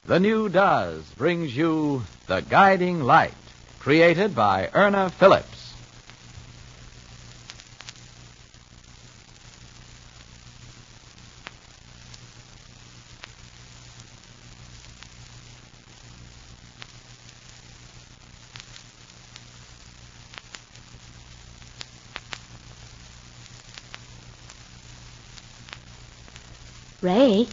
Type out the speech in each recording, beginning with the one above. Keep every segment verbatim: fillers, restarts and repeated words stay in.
The new Does brings you The Guiding Light, created by Erna Phillips. Ray?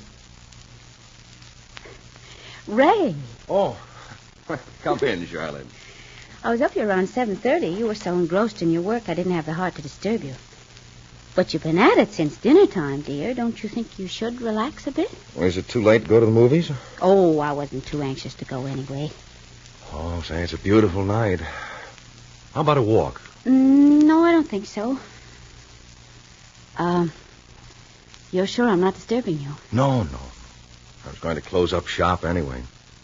Ray! Oh, come in, Charlotte. I was up here around seven thirty. You were so engrossed in your work I didn't have the heart to disturb you. But you've been at it since dinner time, dear. Don't you think you should relax a bit? Well, is it too late to go to the movies? Oh, I wasn't too anxious to go anyway. Oh, say, it's a beautiful night. How about a walk? Mm, no, I don't think so. Um... You're sure I'm not disturbing you? No, no. I was going to close up shop anyway.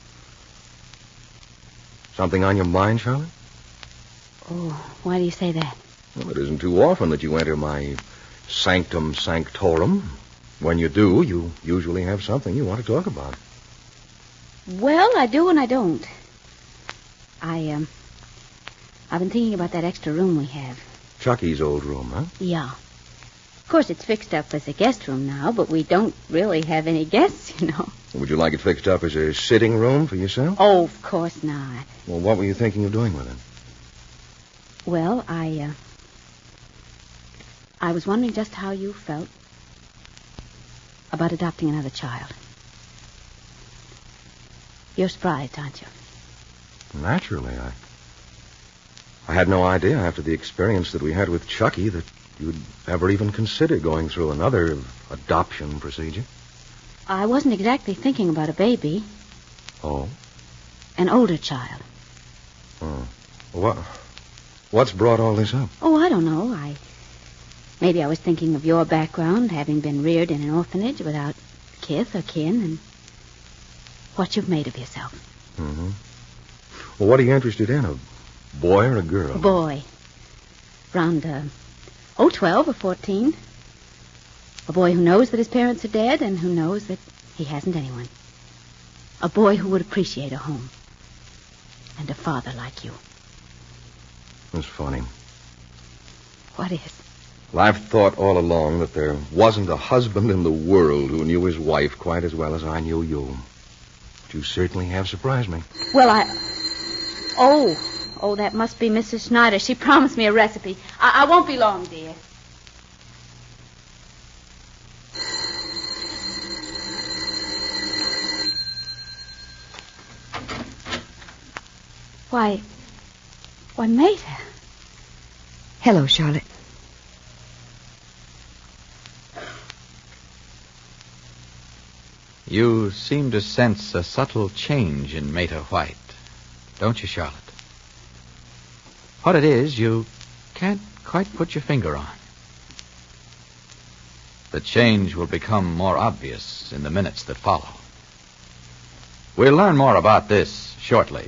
Something on your mind, Charlotte? Oh, why do you say that? Well, it isn't too often that you enter my sanctum sanctorum. When you do, you usually have something you want to talk about. Well, I do and I don't. I, um... I've been thinking about that extra room we have. Chucky's old room, huh? Yeah. Of course, it's fixed up as a guest room now, but we don't really have any guests, you know. Would you like it fixed up as a sitting room for yourself? Oh, of course not. Well, what were you thinking of doing with it? Well, I, uh... I was wondering just how you felt about adopting another child. You're surprised, aren't you? Naturally, I... I had no idea after the experience that we had with Chucky that you'd ever even consider going through another adoption procedure. I wasn't exactly thinking about a baby. Oh? An older child. Oh. What? What's brought all this up? Oh, I don't know. I... Maybe I was thinking of your background, having been reared in an orphanage without kith or kin, and what you've made of yourself. Mm-hmm. Well, what are you interested in, a boy or a girl? A boy. Around, uh... Oh, twelve or fourteen. A boy who knows that his parents are dead and who knows that he hasn't anyone. A boy who would appreciate a home. And a father like you. That's funny. What is? Well, I've thought all along that there wasn't a husband in the world who knew his wife quite as well as I knew you. But you certainly have surprised me. Well, I... Oh... Oh, that must be Missus Schneider. She promised me a recipe. I, I won't be long, dear. Why... Why, Mater. Hello, Charlotte. You seem to sense a subtle change in Mater White, don't you, Charlotte? What it is, you can't quite put your finger on. The change will become more obvious in the minutes that follow. We'll learn more about this shortly.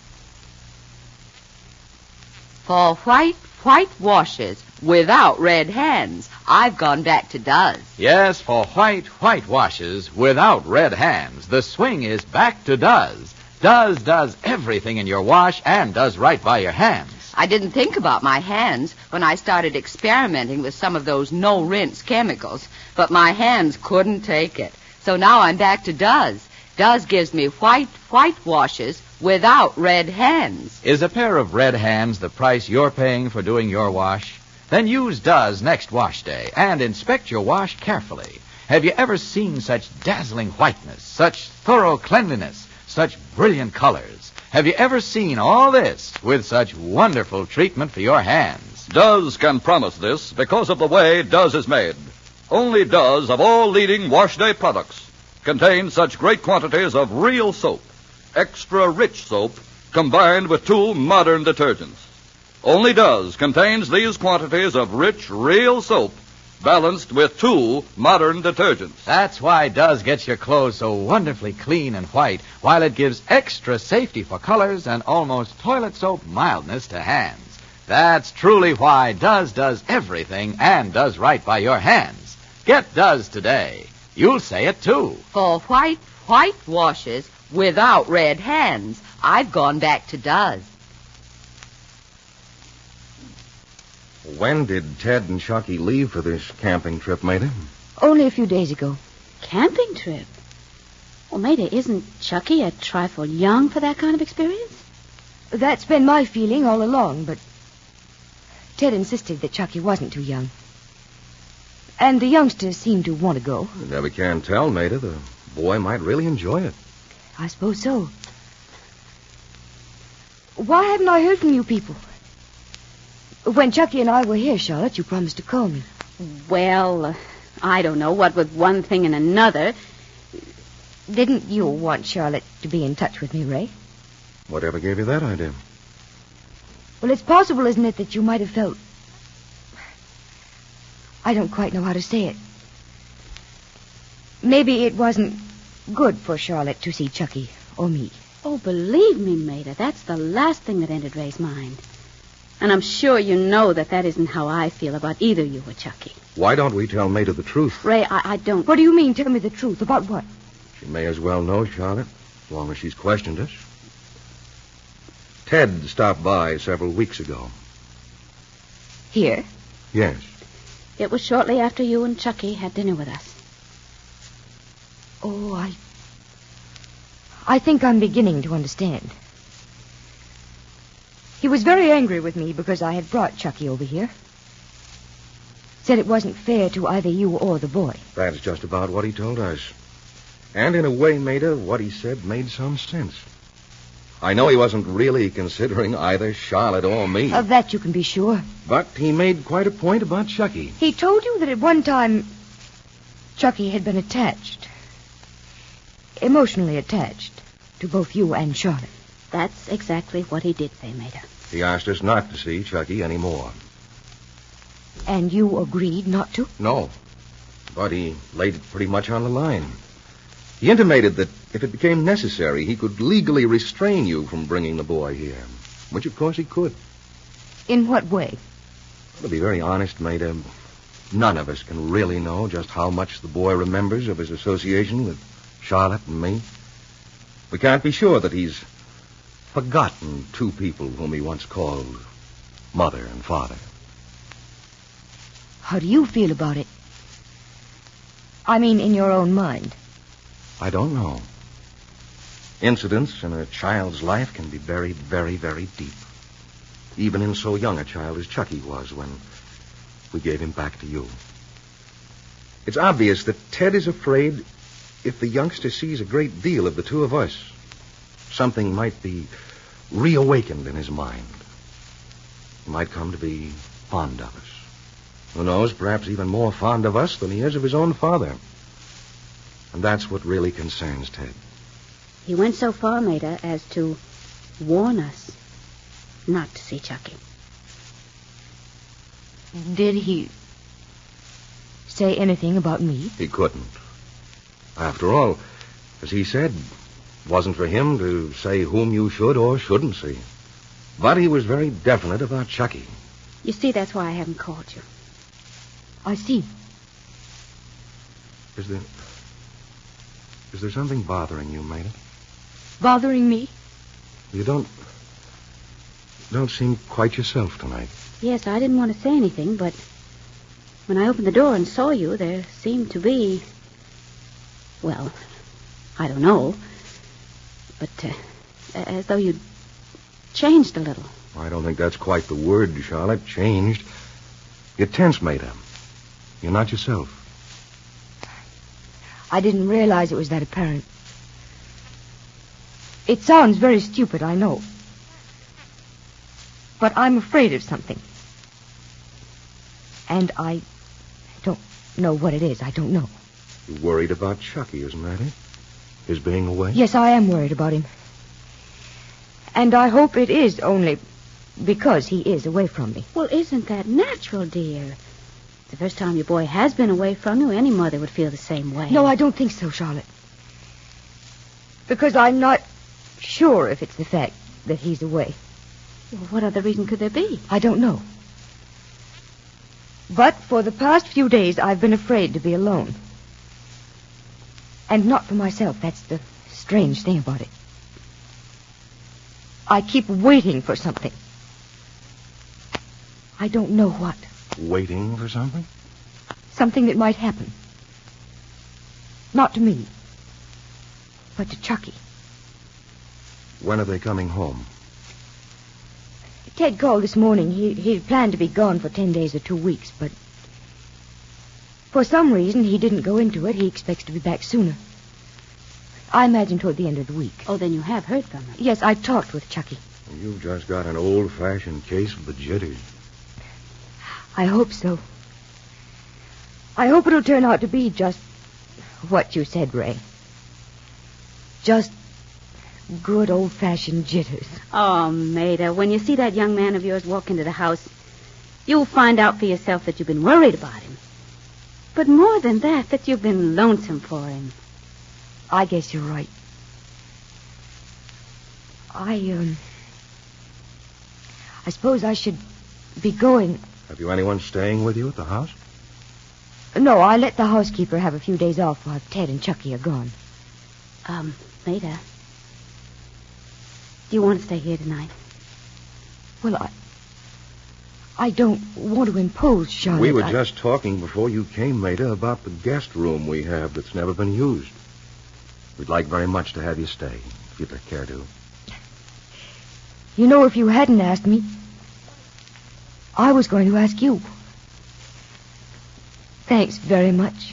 For white, white washes without red hands, I've gone back to Does. Yes, for white, white washes without red hands, the swing is back to Does. Does does everything in your wash and does right by your hands. I didn't think about my hands when I started experimenting with some of those no-rinse chemicals, but my hands couldn't take it. So now I'm back to Does. Does gives me white, white washes without red hands. Is a pair of red hands the price you're paying for doing your wash? Then use Does next wash day and inspect your wash carefully. Have you ever seen such dazzling whiteness, such thorough cleanliness, such brilliant colors? Have you ever seen all this with such wonderful treatment for your hands? Does can promise this because of the way Does is made. Only Does of all leading wash day products contain such great quantities of real soap, extra rich soap, combined with two modern detergents. Only Does contains these quantities of rich, real soap, balanced with two modern detergents. That's why Does gets your clothes so wonderfully clean and white, while it gives extra safety for colors and almost toilet soap mildness to hands. That's truly why Does does everything and does right by your hands. Get Does today. You'll say it, too. For white, white washes Without red hands, I've gone back to Duz. When did Ted and Chucky leave for this camping trip, Maida? Only a few days ago. Camping trip? Well, Maida, isn't Chucky a trifle young for that kind of experience? That's been my feeling all along, but Ted insisted that Chucky wasn't too young. And the youngsters seemed to want to go. You never can tell, Maida. The boy might really enjoy it. I suppose so. Why haven't I heard from you people? When Chucky and I were here, Charlotte, you promised to call me. Well, uh, I don't know. What with one thing and another. Didn't you want Charlotte to be in touch with me, Ray? Whatever gave you that idea? Well, it's possible, isn't it, that you might have felt... I don't quite know how to say it. Maybe it wasn't good for Charlotte to see Chucky or me. Oh, believe me, Maida, that's the last thing that entered Ray's mind. And I'm sure you know that that isn't how I feel about either you or Chucky. Why don't we tell Maida the truth? Ray, I, I don't... What do you mean, tell me the truth? About what? She may as well know, Charlotte, as long as she's questioned us. Ted stopped by several weeks ago. Here? Yes. It was shortly after you and Chucky had dinner with us. Oh, I... I think I'm beginning to understand. He was very angry with me because I had brought Chucky over here. Said it wasn't fair to either you or the boy. That's just about what he told us. And in a way, Maida, what he said made some sense. I know he wasn't really considering either Charlotte or me. Of that you can be sure. But he made quite a point about Chucky. He told you that at one time Chucky had been attached. Emotionally attached to both you and Charlotte. That's exactly what he did say, Maida. He asked us not to see Chucky anymore. And you agreed not to? No. But he laid it pretty much on the line. He intimated that if it became necessary, he could legally restrain you from bringing the boy here. Which, of course, he could. In what way? To be very honest, Maida, none of us can really know just how much the boy remembers of his association with Charlotte and me. We can't be sure that he's forgotten two people whom he once called mother and father. How do you feel about it? I mean, in your own mind. I don't know. Incidents in a child's life can be buried very, very deep. Even in so young a child as Chucky was when we gave him back to you. It's obvious that Ted is afraid if the youngster sees a great deal of the two of us, something might be reawakened in his mind. He might come to be fond of us. Who knows, perhaps even more fond of us than he is of his own father. And that's what really concerns Ted. He went so far, Maida, as to warn us not to see Chucky. Did he say anything about me? He couldn't. After all, as he said, it wasn't for him to say whom you should or shouldn't see. But he was very definite about Chucky. You see, that's why I haven't called you. I see. Is there... Is there something bothering you, Maida? Bothering me? You don't... don't seem quite yourself tonight. Yes, I didn't want to say anything, but when I opened the door and saw you, there seemed to be... Well, I don't know. But uh, as though you'd changed a little. I don't think that's quite the word, Charlotte. Changed. You're tense, Maida. You're not yourself. I didn't realize it was that apparent. It sounds very stupid, I know. But I'm afraid of something. And I don't know what it is. I don't know. You're worried about Chucky, isn't that it? His being away? Yes, I am worried about him. And I hope it is only because he is away from me. Well, isn't that natural, dear? The first time your boy has been away from you, any mother would feel the same way. No, I don't think so, Charlotte. Because I'm not sure if it's the fact that he's away. Well, what other reason could there be? I don't know. But for the past few days, I've been afraid to be alone. And not for myself. That's the strange thing about it. I keep waiting for something. I don't know what. Waiting for something? Something that might happen. Not to me, but to Chucky. When are they coming home? Ted called this morning. He he planned to be gone for ten days or two weeks, but for some reason he didn't go into it. He expects to be back sooner. I imagine toward the end of the week. Oh, then you have heard from him. Yes, I talked with Chucky. You've just got an old-fashioned case of the jitters. I hope so. I hope it'll turn out to be just what you said, Ray. Just good old-fashioned jitters. Oh, Maida, when you see that young man of yours walk into the house, you'll find out for yourself that you've been worried about him. But more than that, that you've been lonesome for him. I guess you're right. I, um... I suppose I should be going. Have you anyone staying with you at the house? No, I let the housekeeper have a few days off while Ted and Chucky are gone. Um, Maida, do you want to stay here tonight? Well, I... I don't want to impose, Charlotte. We were I... just talking before you came, Maida, about the guest room we have that's never been used. We'd like very much to have you stay, if you'd care to. You know, if you hadn't asked me, I was going to ask you. Thanks very much.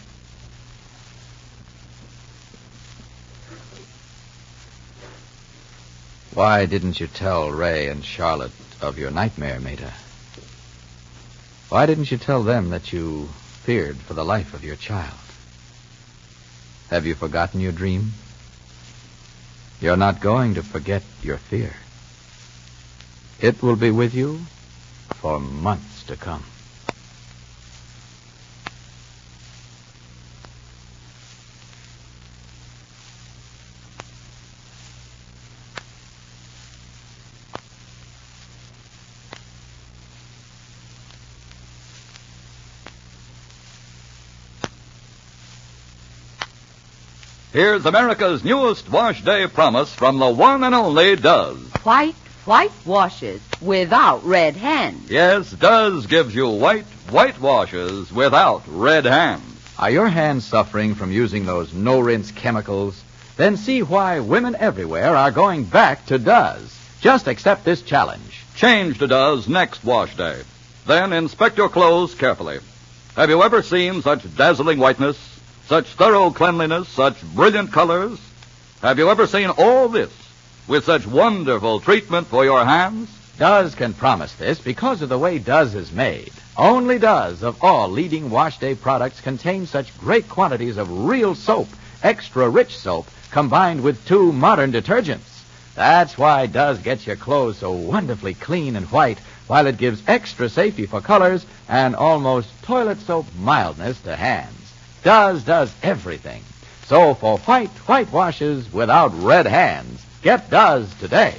Why didn't you tell Ray and Charlotte of your nightmare, Maida? Why didn't you tell them that you feared for the life of your child? Have you forgotten your dream? You're not going to forget your fear. It will be with you for months to come. Here's America's newest wash day promise from the one and only Duz. White, white washes without red hands. Yes, Duz gives you white, white washes without red hands. Are your hands suffering from using those no-rinse chemicals? Then see why women everywhere are going back to Duz. Just accept this challenge. Change to Duz next wash day. Then inspect your clothes carefully. Have you ever seen such dazzling whiteness, such thorough cleanliness, such brilliant colors? Have you ever seen all this with such wonderful treatment for your hands? Duz can promise this because of the way Duz is made. Only Duz of all leading wash day products contain such great quantities of real soap, extra rich soap, combined with two modern detergents. That's why Duz gets your clothes so wonderfully clean and white, while it gives extra safety for colors and almost toilet soap mildness to hands. Duz does everything. So for white, white washes without red hands, get Duz today.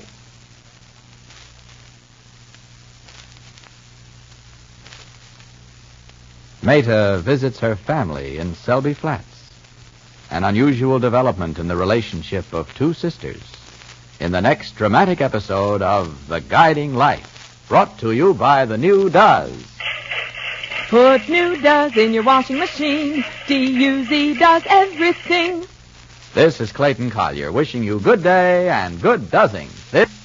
Maida visits her family in Selby Flats. An unusual development in the relationship of two sisters. In the next dramatic episode of The Guiding Life, brought to you by the new Duz. Put new Duz in your washing machine. D U Z does everything. This is Clayton Collier wishing you good day and good Duzzing. This